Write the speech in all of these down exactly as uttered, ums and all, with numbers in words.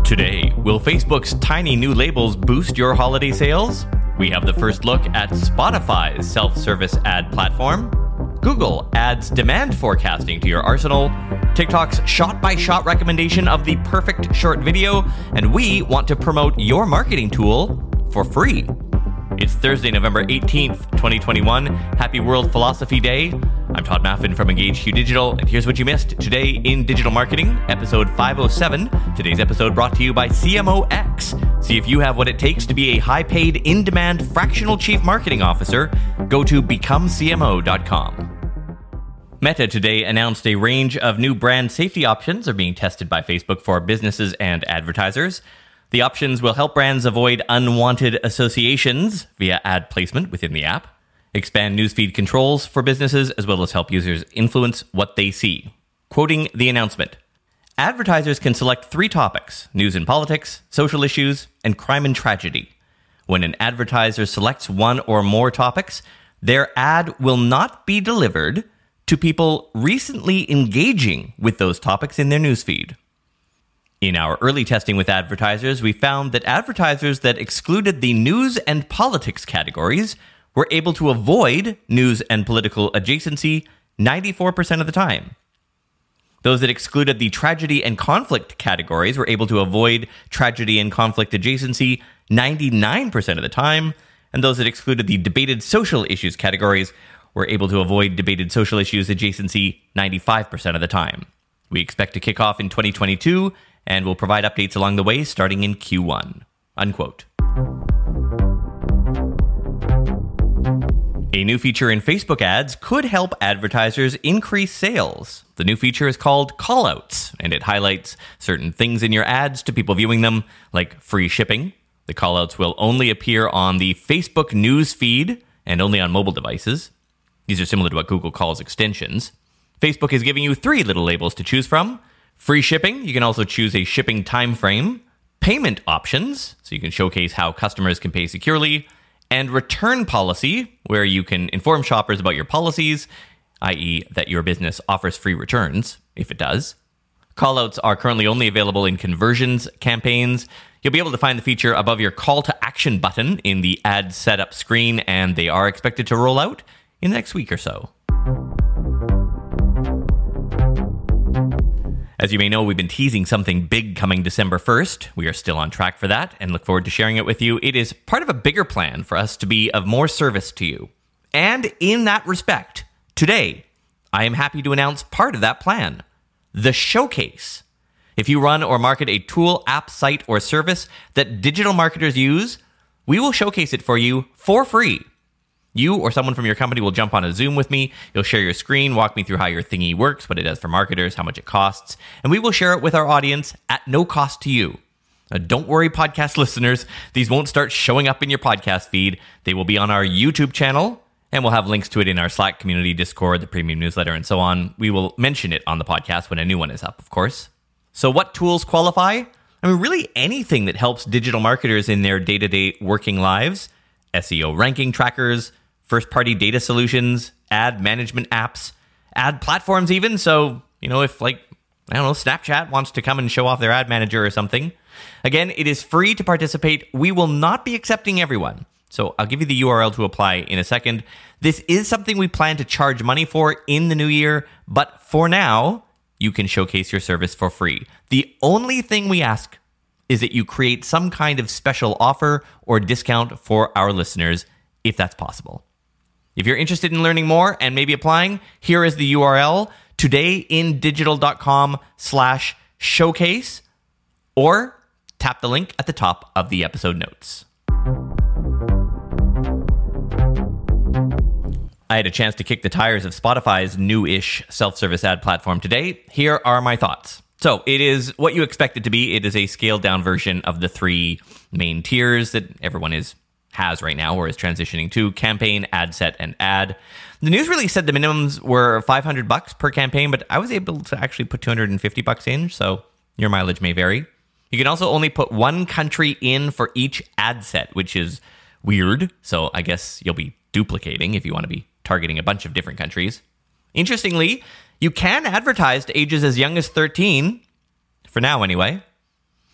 Today, will Facebook's tiny new labels boost your holiday sales? We have the first look at Spotify's self-service ad platform. Google adds demand forecasting to your arsenal. TikTok's shot-by-shot recommendation of the perfect short video. And we want to promote your marketing tool for free. It's Thursday, November eighteenth, twenty twenty-one. Happy World Philosophy Day. I'm Todd Maffin from EngageQ Digital, and here's what you missed today in digital marketing, episode five oh seven. Today's episode brought to you by C M O X. See if you have what it takes to be a high-paid, in-demand fractional chief marketing officer. Go to become C M O dot com. Meta today announced a range of new brand safety options are being tested by Facebook for businesses and advertisers. The options will help brands avoid unwanted associations via ad placement within the app, expand newsfeed controls for businesses, as well as help users influence what they see. Quoting the announcement, advertisers can select three topics: news and politics, social issues, and crime and tragedy. When an advertiser selects one or more topics, their ad will not be delivered to people recently engaging with those topics in their newsfeed. In our early testing with advertisers, we found that advertisers that excluded the news and politics categories were able to avoid news and political adjacency ninety-four percent of the time. Those that excluded the tragedy and conflict categories were able to avoid tragedy and conflict adjacency ninety-nine percent of the time, and those that excluded the debated social issues categories were able to avoid debated social issues adjacency ninety-five percent of the time. We expect to kick off in twenty twenty-two, and we'll provide updates along the way starting in Q one. Unquote. A new feature in Facebook ads could help advertisers increase sales. The new feature is called Callouts, and it highlights certain things in your ads to people viewing them, like free shipping. The callouts will only appear on the Facebook news feed and only on mobile devices. These are similar to what Google calls extensions. Facebook is giving you three little labels to choose from. Free shipping, you can also choose a shipping time frame. Payment options, so you can showcase how customers can pay securely. And return policy, where you can inform shoppers about your policies, that is that your business offers free returns, if it does. Callouts are currently only available in conversions campaigns. You'll be able to find the feature above your call to action button in the ad setup screen, and they are expected to roll out in the next week or so. As you may know, we've been teasing something big coming December first. We are still on track for that and look forward to sharing it with you. It is part of a bigger plan for us to be of more service to you. And in that respect, today, I am happy to announce part of that plan, the Showcase. If you run or market a tool, app, site, or service that digital marketers use, we will showcase it for you for free. You or someone from your company will jump on a Zoom with me. You'll share your screen, walk me through how your thingy works, what it does for marketers, how much it costs, and we will share it with our audience at no cost to you. Now, don't worry, podcast listeners. These won't start showing up in your podcast feed. They will be on our YouTube channel, and we'll have links to it in our Slack community, Discord, the premium newsletter, and so on. We will mention it on the podcast when a new one is up, of course. So what tools qualify? I mean, really anything that helps digital marketers in their day-to-day working lives. S E O ranking trackers, first-party data solutions, ad management apps, ad platforms even. So, you know, if like, I don't know, Snapchat wants to come and show off their ad manager or something. Again, it is free to participate. We will not be accepting everyone. So I'll give you the U R L to apply in a second. This is something we plan to charge money for in the new year, but for now, you can showcase your service for free. The only thing we ask is that you create some kind of special offer or discount for our listeners, if that's possible. If you're interested in learning more and maybe applying, here is the U R L, todayindigital.com slash showcase, or tap the link at the top of the episode notes. I had a chance to kick the tires of Spotify's new-ish self-service ad platform today. Here are my thoughts. So it is what you expect it to be. It is a scaled-down version of the three main tiers that everyone is has right now or is transitioning to: campaign, ad set, and ad. The news release said the minimums were five hundred bucks per campaign, but I was able to actually put two hundred fifty bucks in, so your mileage may vary. You can also only put one country in for each ad set, which is weird. So I guess you'll be duplicating if you want to be targeting a bunch of different countries. Interestingly, you can advertise to ages as young as thirteen, for now anyway.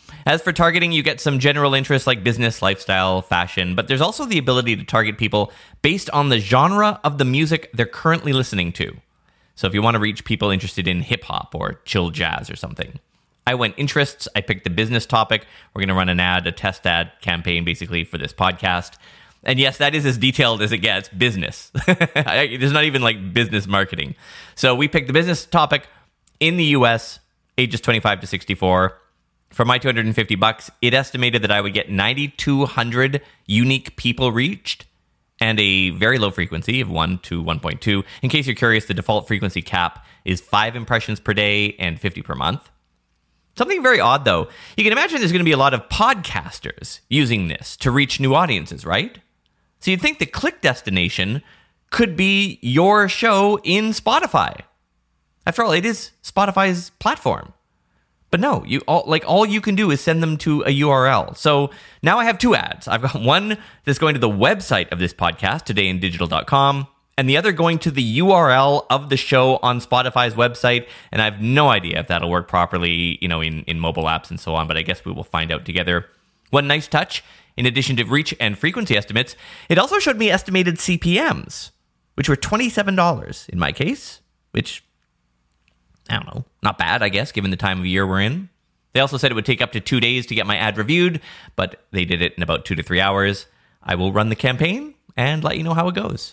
As for targeting, you get some general interests like business, lifestyle, fashion, but there's also the ability to target people based on the genre of the music they're currently listening to. So if you want to reach people interested in hip-hop or chill jazz or something. I went interests, I picked the business topic. We're going to run an ad, a test ad campaign basically for this podcast. And yes, that is as detailed as it gets, business. There's not even like business marketing. So we picked the business topic in the U S, ages twenty-five to sixty-four. For my two hundred fifty bucks, it estimated that I would get nine thousand two hundred unique people reached and a very low frequency of one to one point two. In case you're curious, the default frequency cap is five impressions per day and fifty per month. Something very odd, though. You can imagine there's going to be a lot of podcasters using this to reach new audiences, right? So you'd think the click destination could be your show in Spotify. After all, it is Spotify's platform. But no, you all, like all you can do is send them to a U R L. So now I have two ads. I've got one that's going to the website of this podcast, today in digital dot com, and the other going to the U R L of the show on Spotify's website. And I have no idea if that'll work properly, you know, in, in mobile apps and so on, but I guess we will find out together. One nice touch, in addition to reach and frequency estimates, it also showed me estimated C P Ms, which were twenty-seven dollars in my case, which, I don't know, not bad, I guess, given the time of year we're in. They also said it would take up to two days to get my ad reviewed, but they did it in about two to three hours. I will run the campaign and let you know how it goes.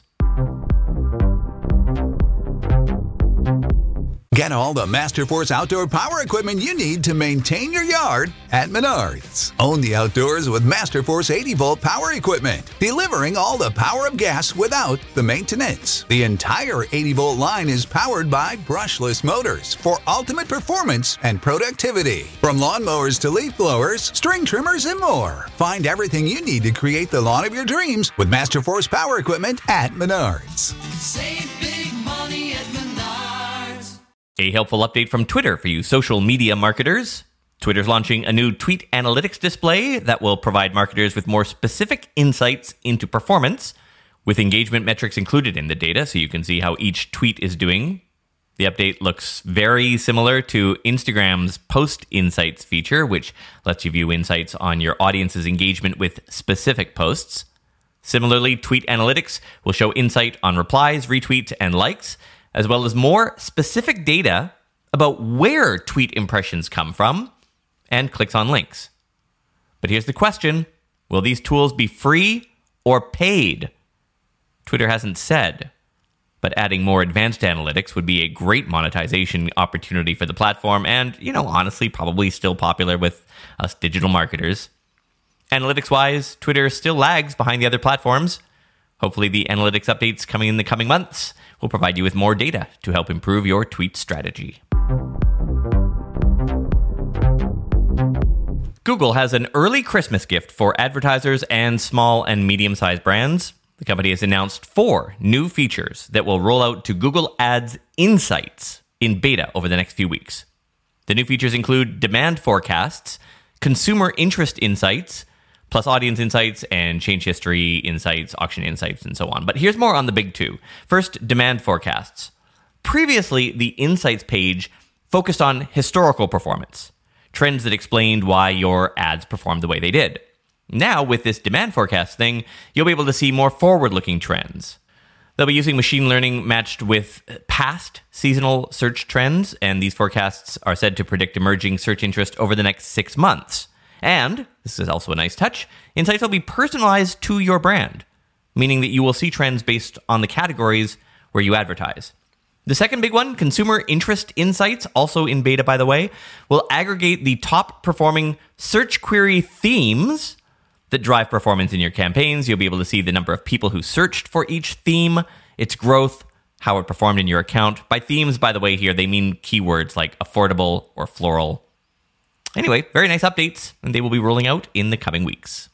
Get all the Masterforce outdoor power equipment you need to maintain your yard at Menards. Own the outdoors with Masterforce eighty volt power equipment, delivering all the power of gas without the maintenance. The entire eighty volt line is powered by brushless motors for ultimate performance and productivity. From lawnmowers to leaf blowers, string trimmers, and more. Find everything you need to create the lawn of your dreams with Masterforce power equipment at Menards. Save big money at Menards. A helpful update from Twitter for you social media marketers. Twitter's launching a new tweet analytics display that will provide marketers with more specific insights into performance, with engagement metrics included in the data so you can see how each tweet is doing. The update looks very similar to Instagram's Post Insights feature, which lets you view insights on your audience's engagement with specific posts. Similarly, Tweet Analytics will show insight on replies, retweets, and likes, as well as more specific data about where tweet impressions come from and clicks on links. But here's the question: will these tools be free or paid? Twitter hasn't said, but adding more advanced analytics would be a great monetization opportunity for the platform and, you know, honestly, probably still popular with us digital marketers. Analytics-wise, Twitter still lags behind the other platforms. Hopefully the analytics updates coming in the coming months will provide you with more data to help improve your tweet strategy. Google has an early Christmas gift for advertisers and small and medium-sized brands. The company has announced four new features that will roll out to Google Ads Insights in beta over the next few weeks. The new features include demand forecasts, consumer interest insights, plus audience insights and change history insights, auction insights, and so on. But here's more on the big two. First, demand forecasts. Previously, the insights page focused on historical performance, trends that explained why your ads performed the way they did. Now, with this demand forecast thing, you'll be able to see more forward-looking trends. They'll be using machine learning matched with past seasonal search trends, and these forecasts are said to predict emerging search interest over the next six months. And, this is also a nice touch, insights will be personalized to your brand, meaning that you will see trends based on the categories where you advertise. The second big one, consumer interest insights, also in beta by the way, will aggregate the top performing search query themes that drive performance in your campaigns. You'll be able to see the number of people who searched for each theme, its growth, how it performed in your account. By themes, by the way, here, they mean keywords like affordable or floral. Anyway, very nice updates, and they will be rolling out in the coming weeks.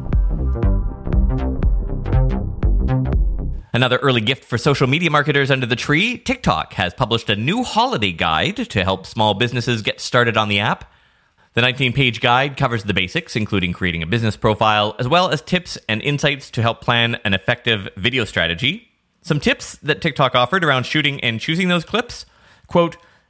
Another early gift for social media marketers under the tree, TikTok has published a new holiday guide to help small businesses get started on the app. The nineteen-page guide covers the basics, including creating a business profile, as well as tips and insights to help plan an effective video strategy. Some tips that TikTok offered around shooting and choosing those clips: quote,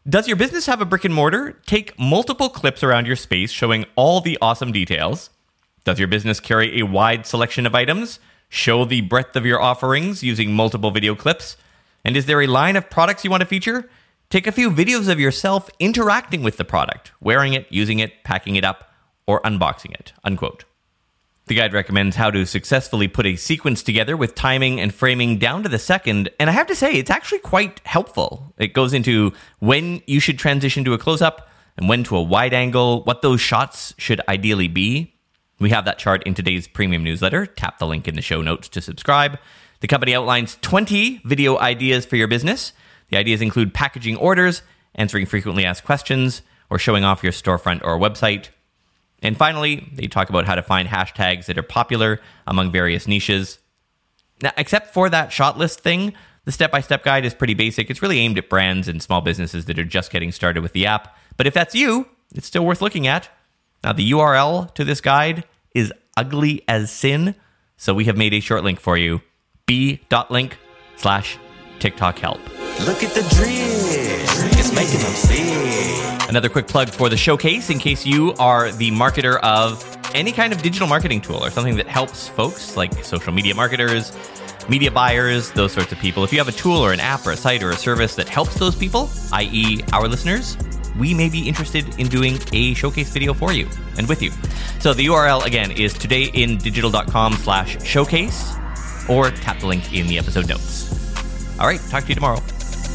Does your business have a brick and mortar? Take multiple clips around your space showing all the awesome details. Does your business carry a wide selection of items? Show the breadth of your offerings using multiple video clips. And is there a line of products you want to feature? Take a few videos of yourself interacting with the product, wearing it, using it, packing it up, or unboxing it, unquote. The guide recommends how to successfully put a sequence together with timing and framing down to the second, and I have to say, it's actually quite helpful. It goes into when you should transition to a close-up and when to a wide angle, what those shots should ideally be. We have that chart in today's premium newsletter. Tap the link in the show notes to subscribe. The company outlines twenty video ideas for your business. The ideas include packaging orders, answering frequently asked questions, or showing off your storefront or website. And finally, they talk about how to find hashtags that are popular among various niches. Now, except for that shot list thing, the step-by-step guide is pretty basic. It's really aimed at brands and small businesses that are just getting started with the app. But if that's you, it's still worth looking at. Now, the U R L to this guide is ugly as sin, so we have made a short link for you. b.link slash TikTok help. Look at the drip. It's making them sick. Another quick plug for the showcase in case you are the marketer of any kind of digital marketing tool or something that helps folks like social media marketers, media buyers, those sorts of people. If you have a tool or an app or a site or a service that helps those people, that is our listeners, we may be interested in doing a showcase video for you and with you. So the U R L again is todayindigital.com slash showcase or tap the link in the episode notes. All right, talk to you tomorrow.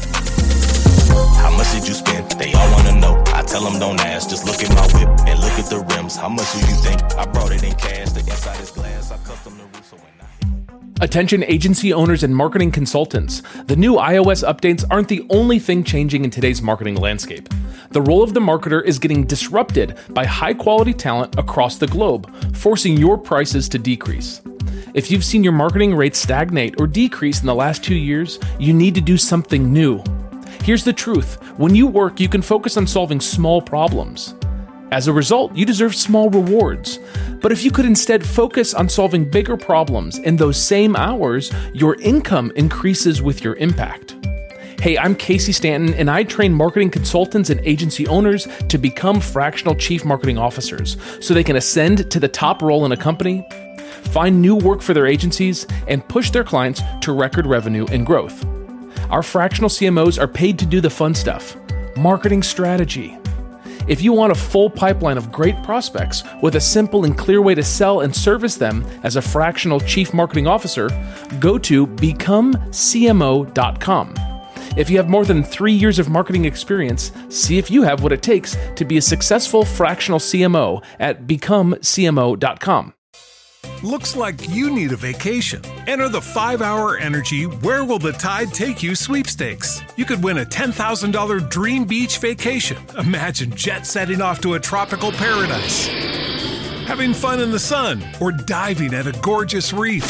How much did you spend? They all want to know. I tell them don't ask. Just look at my whip and look at the rims. How much do you think? I brought it in cash. The inside is glass. I custom the roof so when I... Attention agency owners and marketing consultants. The new iOS updates aren't the only thing changing in today's marketing landscape. The role of the marketer is getting disrupted by high-quality talent across the globe, forcing your prices to decrease. If you've seen your marketing rates stagnate or decrease in the last two years, you need to do something new. Here's the truth. When you work, you can focus on solving small problems. As a result, you deserve small rewards. But if you could instead focus on solving bigger problems in those same hours, your income increases with your impact. Hey, I'm Casey Stanton, and I train marketing consultants and agency owners to become fractional chief marketing officers so they can ascend to the top role in a company, find new work for their agencies, and push their clients to record revenue and growth. Our fractional C M Os are paid to do the fun stuff, marketing strategy. If you want a full pipeline of great prospects with a simple and clear way to sell and service them as a fractional chief marketing officer, go to become C M O dot com. If you have more than three years of marketing experience, see if you have what it takes to be a successful fractional C M O at become C M O dot com. Looks like you need a vacation. Enter the five hour Energy Where Will the Tide Take You sweepstakes. You could win a ten thousand dollars dream beach vacation. Imagine jet setting off to a tropical paradise, having fun in the sun, or diving at a gorgeous reef.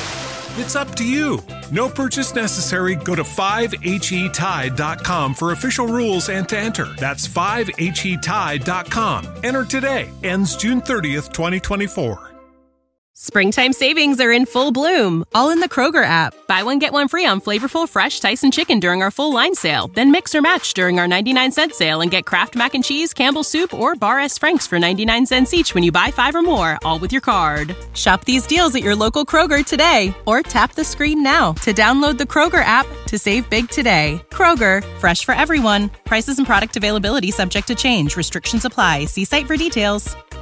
It's up to you. No purchase necessary. Go to five H E tide dot com for official rules and to enter. That's five H E tide dot com. Enter today. Ends June thirtieth, twenty twenty-four. Springtime savings are in full bloom, all in the Kroger app. Buy one, get one free on flavorful, fresh Tyson chicken during our full line sale. Then mix or match during our ninety-nine cent sale and get Kraft Mac and Cheese, Campbell's Soup, or Bar S. Frank's for ninety-nine cents each when you buy five or more, all with your card. Shop these deals at your local Kroger today, or tap the screen now to download the Kroger app to save big today. Kroger, fresh for everyone. Prices and product availability subject to change. Restrictions apply. See site for details.